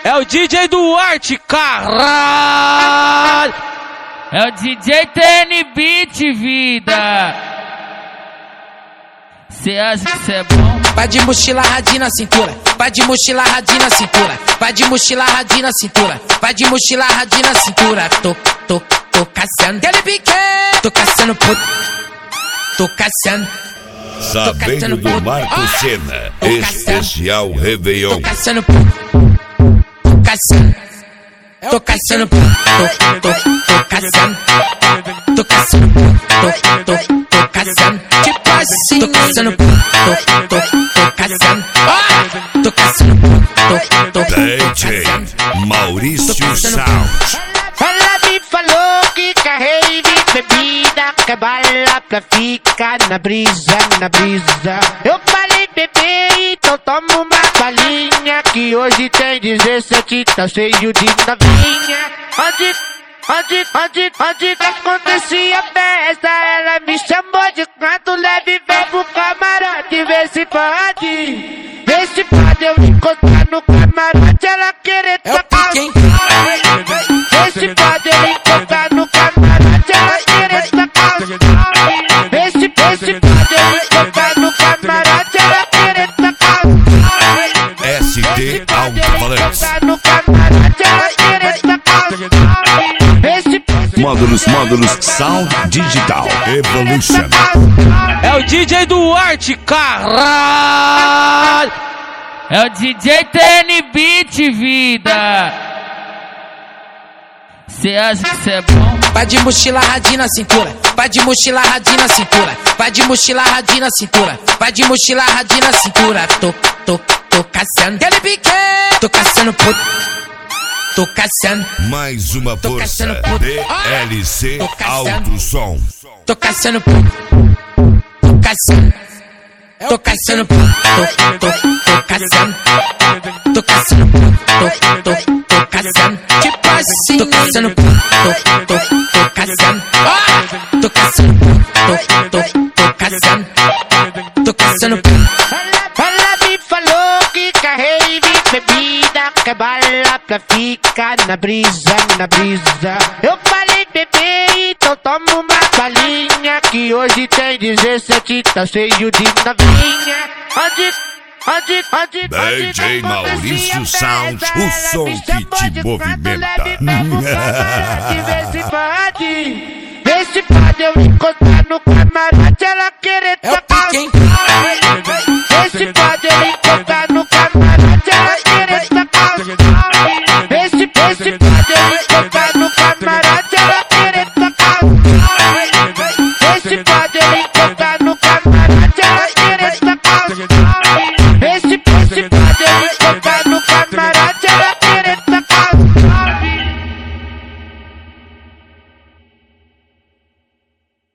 É o DJ Duarte, caralho! É o DJ TN Beat, vida. Cê acha que cê é bom? Vai de mochila radinho na cintura, vai de mochila radinho na cintura, vai de mochila radinho na cintura, vai de mochila radinho na cintura. Tô caçando, ele pique, tô caçando puto, tô caçando. Sabendo do Marco Senna, especial Réveillon. Tô caçando puto, tô caçando, tô caçando puto, tô caçando, tô caçando puto, tô caçando. Tipo assim, tô caçando puto, tô caçando, tô caçando puto, DJ Maurício Sound. Ela me falou que carrei bebida, que bala pra ficar na brisa, na brisa. Eu falei, bebê, então toma uma balinha, que hoje tem 17, tá cheio de novinha. Onde acontecia a festa, ela me chamou de canto leve, vem pro camarote, vê se pode. Vê se pode eu encostar no camarote, ela querer tocar. Vê se pode eu encostar no camarote, ela querer tocar. Vê se pode eu encostar no camarote, ela querer tocar. SD Alto-Falantes. No camarote, ela querer tocar. Módulos Sound Digital Evolution. É o DJ Duarte, caralho! É o DJ TN Beat, vida. Cê acha que cê é bom? Vai de mochila radinho na cintura, vai de mochila radinho na cintura, vai de mochila radinho na cintura, vai de mochila radinho na cintura. Tô caçando, ele pique, tô caçando puto, tô caçando. Mais uma força DLC Alto Som. Tô caçando puto, tô caçando, tô caçando puto, tô caçando, tô caçando puto, tô caçando. Tipo assim, tô caçando puto, tô caçando, tô caçando puto, tô caçando, tô caçando puto. Ela me falou que carrei bebida, que bala pra ficar na brisa, na brisa. Eu falei, bebê, então toma uma balinha, que hoje tem 17, tá cheio de novinha. DJ Maurício Sound, o som que te movimenta. Vê se pode eu encostar no camarote, ela querer tocar. Vê se pode eu